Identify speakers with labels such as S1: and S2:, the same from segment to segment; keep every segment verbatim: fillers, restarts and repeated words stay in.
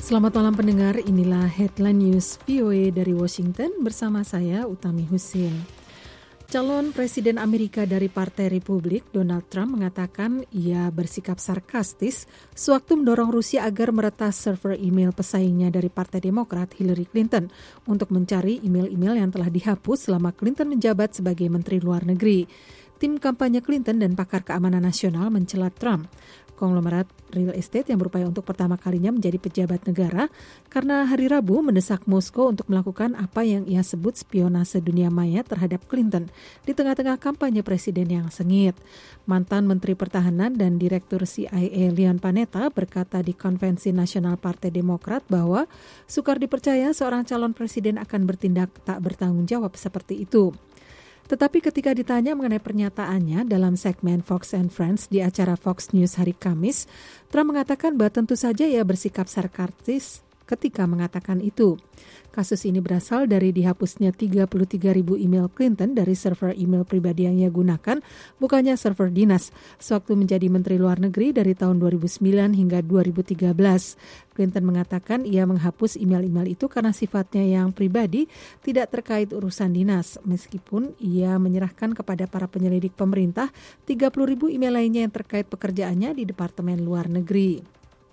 S1: Selamat malam pendengar, inilah Headline News V O A dari Washington bersama saya Utami Husin. Calon Presiden Amerika dari Partai Republik, Donald Trump, mengatakan ia bersikap sarkastis sewaktu mendorong Rusia agar meretas server email pesaingnya dari Partai Demokrat, Hillary Clinton, untuk mencari email-email yang telah dihapus selama Clinton menjabat sebagai Menteri Luar Negeri. Tim kampanye Clinton dan pakar keamanan nasional mencela Trump, konglomerat real estate yang berupaya untuk pertama kalinya menjadi pejabat negara, karena hari Rabu mendesak Moskow untuk melakukan apa yang ia sebut spionase dunia maya terhadap Clinton di tengah-tengah kampanye presiden yang sengit. Mantan Menteri Pertahanan dan Direktur C I A Leon Panetta berkata di Konvensi Nasional Partai Demokrat bahwa sukar dipercaya seorang calon presiden akan bertindak tak bertanggung jawab seperti itu. Tetapi ketika ditanya mengenai pernyataannya dalam segmen Fox and Friends di acara Fox News hari Kamis, Trump mengatakan bahwa tentu saja ia bersikap sarkastis ketika mengatakan itu. Kasus ini berasal dari dihapusnya tiga puluh tiga ribu email Clinton dari server email pribadi yang ia gunakan, bukannya server dinas, sewaktu menjadi Menteri Luar Negeri dari tahun dua ribu sembilan hingga dua ribu tiga belas. Clinton mengatakan ia menghapus email-email itu karena sifatnya yang pribadi, tidak terkait urusan dinas, meskipun ia menyerahkan kepada para penyelidik pemerintah tiga puluh ribu email lainnya yang terkait pekerjaannya di Departemen Luar Negeri.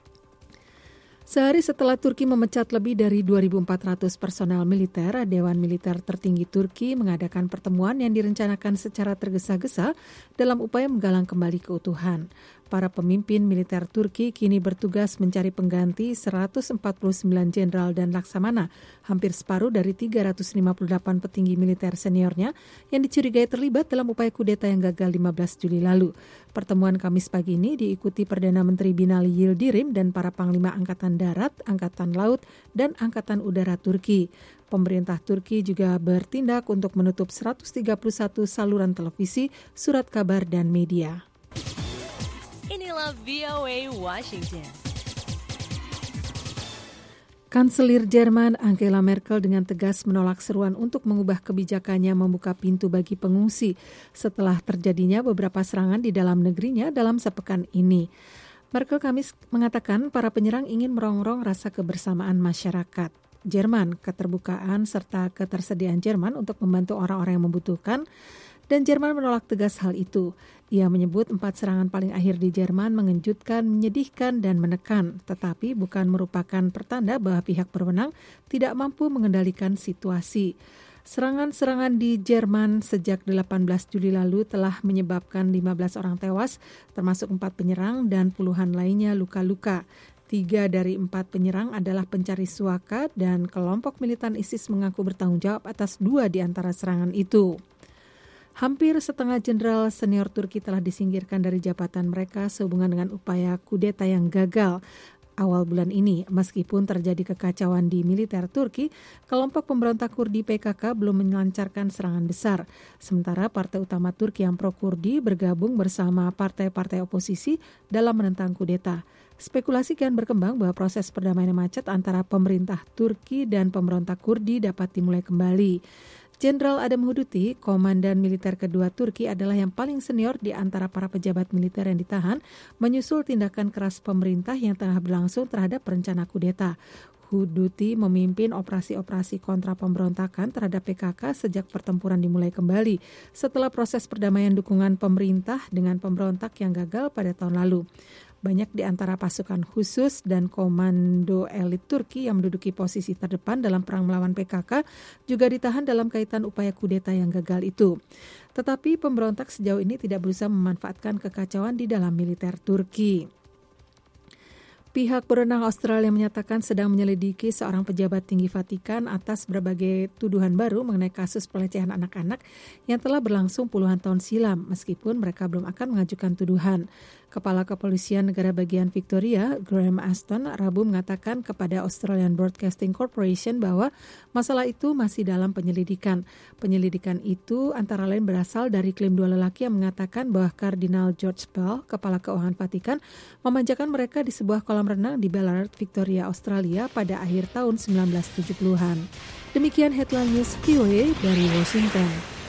S1: Sehari setelah Turki memecat lebih dari dua ribu empat ratus personel militer, Dewan Militer Tertinggi Turki mengadakan pertemuan yang direncanakan secara tergesa-gesa dalam upaya menggalang kembali keutuhan. Para pemimpin militer Turki kini bertugas mencari pengganti seratus empat puluh sembilan jenderal dan laksamana, hampir separuh dari tiga ratus lima puluh delapan petinggi militer seniornya yang dicurigai terlibat dalam upaya kudeta yang gagal lima belas Juli lalu. Pertemuan Kamis pagi ini diikuti Perdana Menteri Binali Yildirim dan para panglima Angkatan Darat, Angkatan Laut, dan Angkatan Udara Turki. Pemerintah Turki juga bertindak untuk menutup seratus tiga puluh satu saluran televisi, surat kabar, dan media.
S2: Inilah V O A Washington.
S1: Kanselir Jerman Angela Merkel dengan tegas menolak seruan untuk mengubah kebijakannya membuka pintu bagi pengungsi setelah terjadinya beberapa serangan di dalam negerinya dalam sepekan ini. Merkel Kamis mengatakan para penyerang ingin merongrong rasa kebersamaan masyarakat Jerman, keterbukaan serta ketersediaan Jerman untuk membantu orang-orang yang membutuhkan, dan Jerman menolak tegas hal itu. Ia menyebut empat serangan paling akhir di Jerman mengejutkan, menyedihkan, dan menekan, tetapi bukan merupakan pertanda bahwa pihak berwenang tidak mampu mengendalikan situasi. Serangan-serangan di Jerman sejak delapan belas Juli lalu telah menyebabkan lima belas orang tewas, termasuk empat penyerang dan puluhan lainnya luka-luka. Tiga dari empat penyerang adalah pencari suaka dan kelompok militan ISIS mengaku bertanggung jawab atas dua di antara serangan itu. Hampir setengah jenderal senior Turki telah disingkirkan dari jabatan mereka sehubungan dengan upaya kudeta yang gagal awal bulan ini. Meskipun terjadi kekacauan di militer Turki, kelompok pemberontak Kurdi P K K belum melancarkan serangan besar. Sementara partai utama Turki yang pro-Kurdi bergabung bersama partai-partai oposisi dalam menentang kudeta. Spekulasi kian berkembang bahwa proses perdamaian macet antara pemerintah Turki dan pemberontak Kurdi dapat dimulai kembali. Jenderal Adem Huduti, komandan militer kedua Turki, adalah yang paling senior di antara para pejabat militer yang ditahan menyusul tindakan keras pemerintah yang tengah berlangsung terhadap rencana kudeta. Huduti memimpin operasi-operasi kontra pemberontakan terhadap P K K sejak pertempuran dimulai kembali setelah proses perdamaian dukungan pemerintah dengan pemberontak yang gagal pada tahun lalu. Banyak di antara pasukan khusus dan komando elit Turki yang menduduki posisi terdepan dalam perang melawan P K K juga ditahan dalam kaitan upaya kudeta yang gagal itu. Tetapi pemberontak sejauh ini tidak berusaha memanfaatkan kekacauan di dalam militer Turki. Pihak berwenang Australia menyatakan sedang menyelidiki seorang pejabat tinggi Vatikan atas berbagai tuduhan baru mengenai kasus pelecehan anak-anak yang telah berlangsung puluhan tahun silam, meskipun mereka belum akan mengajukan tuduhan. Kepala Kepolisian Negara Bagian Victoria, Graham Aston, Rabu mengatakan kepada Australian Broadcasting Corporation bahwa masalah itu masih dalam penyelidikan. Penyelidikan itu antara lain berasal dari klaim dua lelaki yang mengatakan bahwa Kardinal George Pell, Kepala Keuangan Vatikan, memanjakan mereka di sebuah kolam renang di Ballarat, Victoria, Australia pada akhir tahun sembilan belas tujuh puluhan. Demikian Headline News V O A dari Washington.